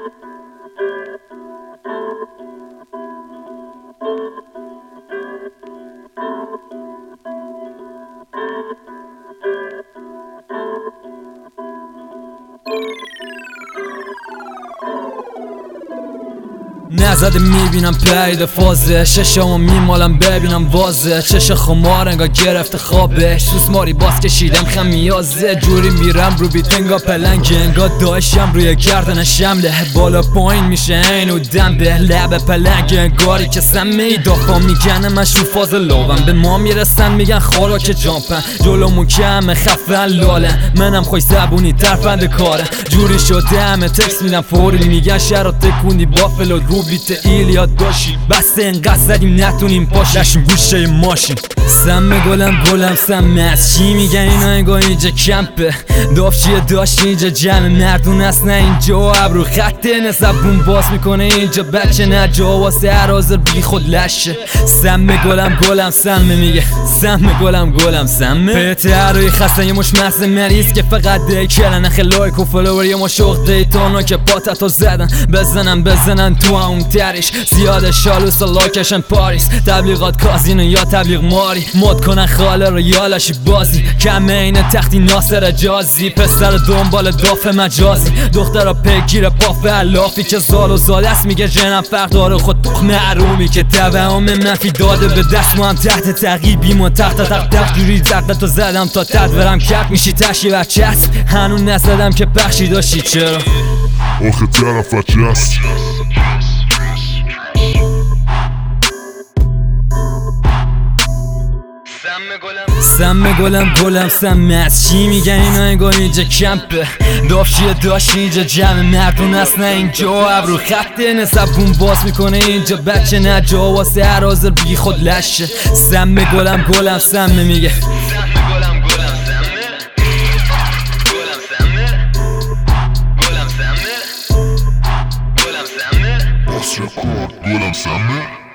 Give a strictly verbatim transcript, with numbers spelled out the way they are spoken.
نزده میبینم پرید فازه ششمو میمالم ببینم وازه چش خمار انگار گرفته خوابه سوس ماری باز کشیدم خمیازه جوری میرم رو بیت انگار پلنگ انگار داشتم روی گردن شمله بالا پایین میشه اینو دم به لب پلنگ انگاری که سمه دافا میگن من شو فاز لوم به ما میرسن میگن خوراک جامپن جلومو کمه خفن لاله منم خوش زبونی ترفند کاره جوری شده همه تکس میدم فوری میگن شرات تکوندی بافلو رو بیت ایلیاد داشی بسته انقدر زدیم نتونیم پاشیم لشیم گوشه ماشین سمه گلم گلم سمه از چی میگن اینا انگاه اینجا کمپه دافچیه داشت اینجا جمع مردون هست نه اینجا ابرو خطه نزبون باز میکنه اینجا بچه نه جا واسه هر حاضر بی خود لشه سمه گلم گلم سمه میگه سمه گلم گلم سمه پیته هروی خستن یه مش مرز مریض که فقط دیکلن نخه لایک و فلوور یه مش شغل دیتانا که پاتتو زدن بزنن بزنن تو اون تریش زیاده شالوس لاکشن پاریس تبلیغات کازینو یا تبلیغ ماری مد کنن خاله رو یالشی بازی کمه اینه تختی ناصر جازی پسر دنبال داف مجازی دخترها پیگیر پاف علافی که زال و زال است میگه جنم فرق داره خود تخم عرومی که توهم منفی داده به دست ما هم تحت تقیبیم و تحت تحت تحت جوری زقتو زدم تا تدورم کرد میشی تشی و چست هنون نزدم که بخشی داشتی چرا آخه طرف چست سمه گلم گلم سمه از چی میگن اینا انگار اینجا کمپه دافچیه داشت اینجا جمع مردون هست نه اینجا ابرو خطه نزبون باز میکنه اینجا بچه نه جا واسه هر حاضر بی خود لشه سمه گلم گلم سمه میگه سمه گلم گلم سمه گلم سمه گلم سمه گلم سمه باز رکورد گلم سمه